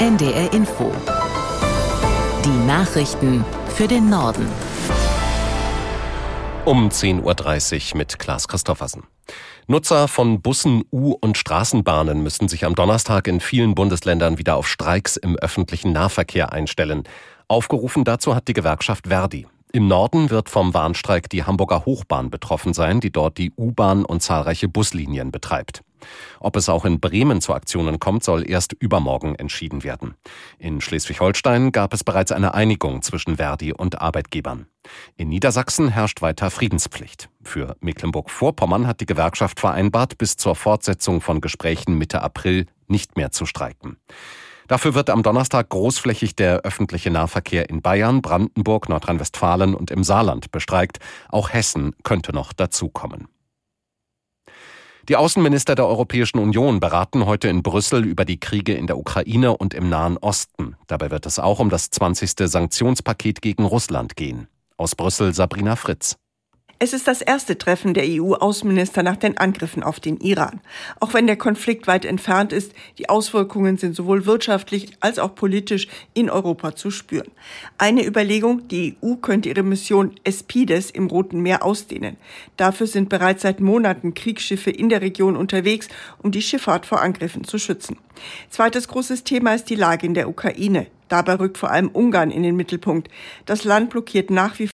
NDR Info. Die Nachrichten für den Norden. Um 10.30 Uhr mit Klaas Christoffersen. Nutzer von Bussen, und Straßenbahnen müssen sich am Donnerstag in vielen Bundesländern wieder auf Streiks im öffentlichen Nahverkehr einstellen. Aufgerufen dazu hat die Gewerkschaft ver.di. Im Norden wird vom Warnstreik die Hamburger Hochbahn betroffen sein, die dort die U-Bahn und zahlreiche Buslinien betreibt. Ob es auch in Bremen zu Aktionen kommt, soll erst übermorgen entschieden werden. In Schleswig-Holstein gab es bereits eine Einigung zwischen ver.di und Arbeitgebern. In Niedersachsen herrscht weiter Friedenspflicht. Für Mecklenburg-Vorpommern hat die Gewerkschaft vereinbart, bis zur Fortsetzung von Gesprächen Mitte April nicht mehr zu streiken. Dafür wird am Donnerstag großflächig der öffentliche Nahverkehr in Bayern, Brandenburg, Nordrhein-Westfalen und im Saarland bestreikt. Auch Hessen könnte noch dazukommen. Die Außenminister der Europäischen Union beraten heute in Brüssel über die Kriege in der Ukraine und im Nahen Osten. Dabei wird es auch um das 20. Sanktionspaket gegen Russland gehen. Aus Brüssel Sabrina Fritz. Es ist das erste Treffen der EU-Außenminister nach den Angriffen auf den Iran. Auch wenn der Konflikt weit entfernt ist, die Auswirkungen sind sowohl wirtschaftlich als auch politisch in Europa zu spüren. Eine Überlegung, die EU könnte ihre Mission Aspides im Roten Meer ausdehnen. Dafür sind bereits seit Monaten Kriegsschiffe in der Region unterwegs, um die Schifffahrt vor Angriffen zu schützen. Zweites großes Thema ist die Lage in der Ukraine. Dabei rückt vor allem Ungarn in den Mittelpunkt. Das Land blockiert nach wie